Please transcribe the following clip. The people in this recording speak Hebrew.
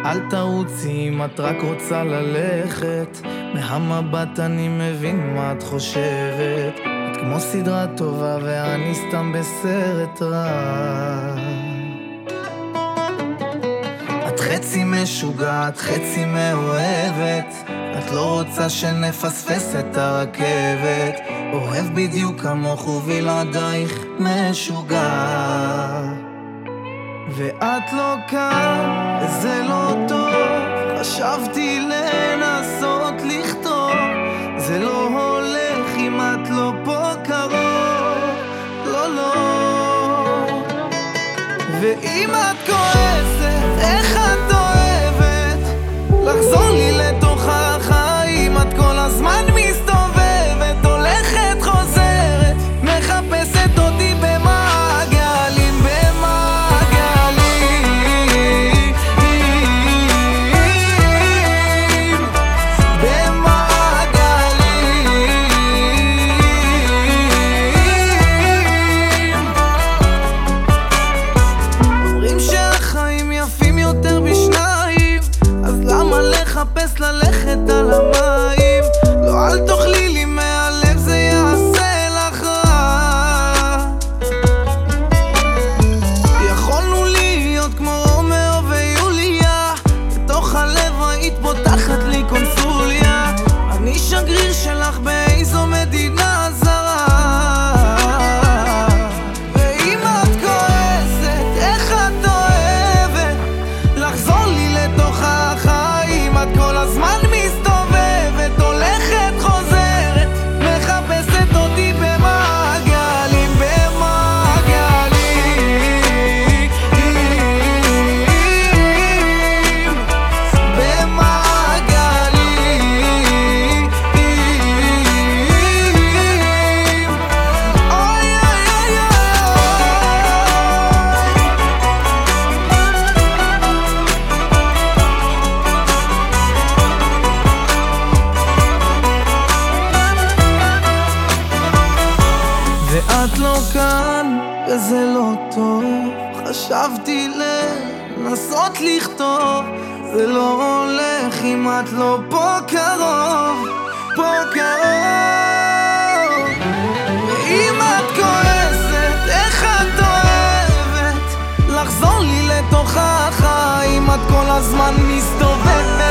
אל תרוצי אם את רק רוצה ללכת, מהמבט אני מבין מה את חושבת. את כמו סדרה טובה ואני סתם בסרט רע. את חצי משוגעת, חצי מאוהבת, את לא רוצה שנפספס את הרכבת. אוהב בדיוק כמוך ובלעדייך משוגע. ואת לא כאן, זה לא טוב. חשבתי לנסות לכתוב, זה לא הולך אם את לא פה קרוב. לא, לא. ואם את כועסת, איך את אוהבת לחזור לי לתוך החיים? את כל הזמן מסתובבת, הולכת חוזרת, מחפשת אותי במעגלים, לחפש ללכת על המים. לא, אל תאכלי לי מהלב, זה יעשה לך רע. יכולנו להיות כמו רומאו ויוליה, בתוך הלב היית פותחת לי קונסוליה. אני שגריר שלך באיזו מדינה זרה. ואם את כועסת, איך את אוהבת לחזור לי לתוך החיים? את כל הזמן מסתובבת, הולכת חוזרת, מחפשת אותי במעגלים, ואת לא כאן, וזה לא טוב. חשבתי לנסות לכתוב, זה לא הולך אם את לא פה קרוב, פה קרוב. ואם את כועסת, איך את אוהבת לחזור לי לתוך החיים? את כל הזמן מסתובבת,